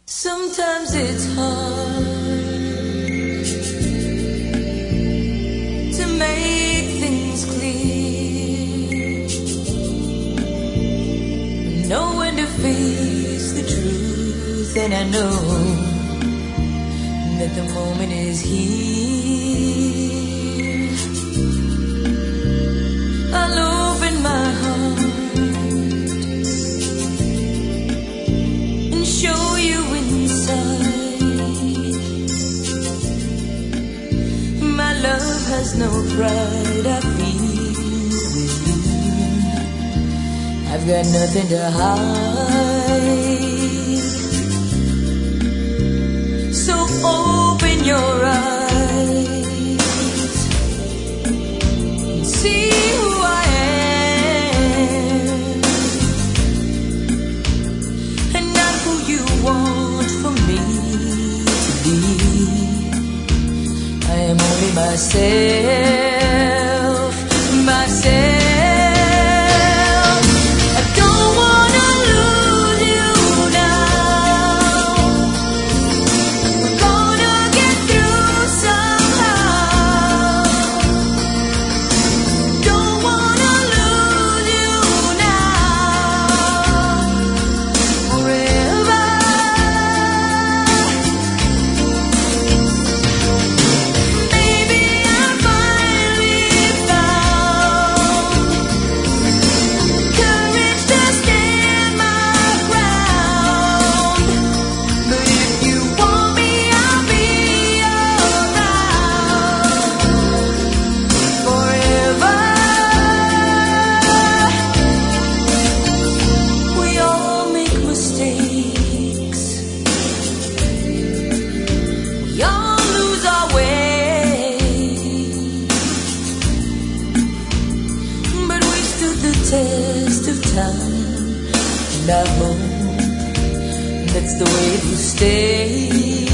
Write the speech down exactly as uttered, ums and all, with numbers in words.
Sometimes it's hard to make things clear, know when to face the truth, and I know that the moment is here. I'll open my heart and show you inside. My love has no pride, I feel within. I've got nothing to hide. So open your eyes and see who I am, and not who you want for me to be. I am only myself, myself. I don't wanna lose you now. We're gonna get through somehow. Don't wanna lose you now. Forever. Maybe I finally found courage to stand my ground. But if you want me, I'll be around forever. We all make mistakes. We all lose our way. But we stood the test of time, and I hope that's the way to stay.